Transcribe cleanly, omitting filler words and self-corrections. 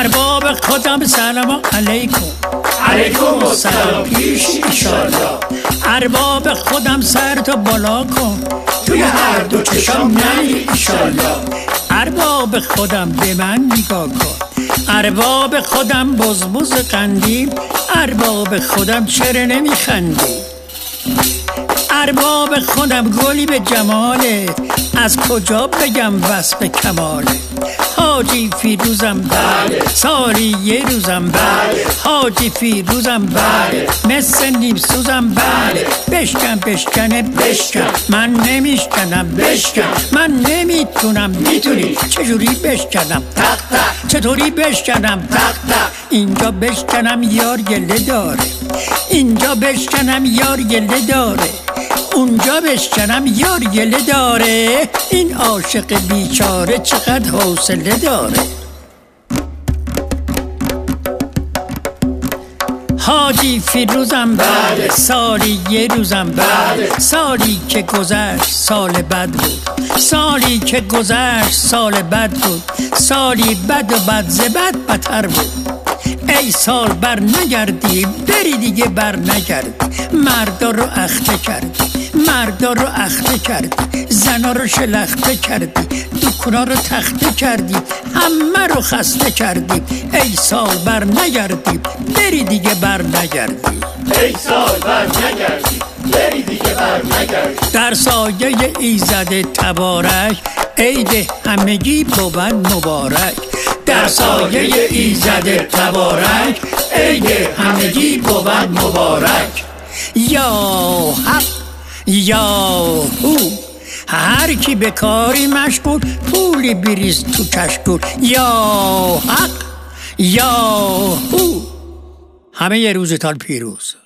ارباب خودم سلام علیکم. علیکم السلام پیش ایشالله. ارباب خودم سر تو بالا کن، توی هر دو چشم نری ایشالله. ارباب خودم به من نگاه کن، ارباب خودم بزبز قندیم، ارباب خودم چرا نمیخندی؟ ارباب خودم گلی به جماله، از کجا بگم وصف کماله؟ حاجی فیروزم بله، سالی یه روزم بله، حاجی فیروزم بله، مثل نیم سوزم بله. بشکن بشکنه بشکن، من نمیشکنم بشکن، من نمیتونم میتونی. چجوری بشکنم؟ تق تق. چطوری بشکنم؟ تق تق. اینجا بشکنم یار گله داره، اینجا بشکنم یار گله داره، اونجا بشکنم یار گله داره. این عاشق بیچاره چقدر حوصله داره. حاجی فیروزم بله، سالی یه روزم بله، سالی که گذشت سال بد بود، سالی که گذشت سال بد بود، سالی بد و بد ز بد بدتر بود. ای سال بر نگردی بری دیگه بر نگردی، مردا رو اخته کردی، مردا رو اخته کردی، زنا رو شلخته کردی، دکونا رو تخته کردی، همه رو خسته کردی. ای سال بر نگردی بری دیگه بر نگردی، ای سال بر نگردی بری دیگه بر نگردی. در سایه ایزد تبارک عید همگی بود مبارک، در سایه ایزد تبارک عید همگی بود مبارک. یا حق یا هو، هر کی به کاری مشغول پولی بریز تو کشکول. یا حق یا هو، همه یه روزتان پیروز.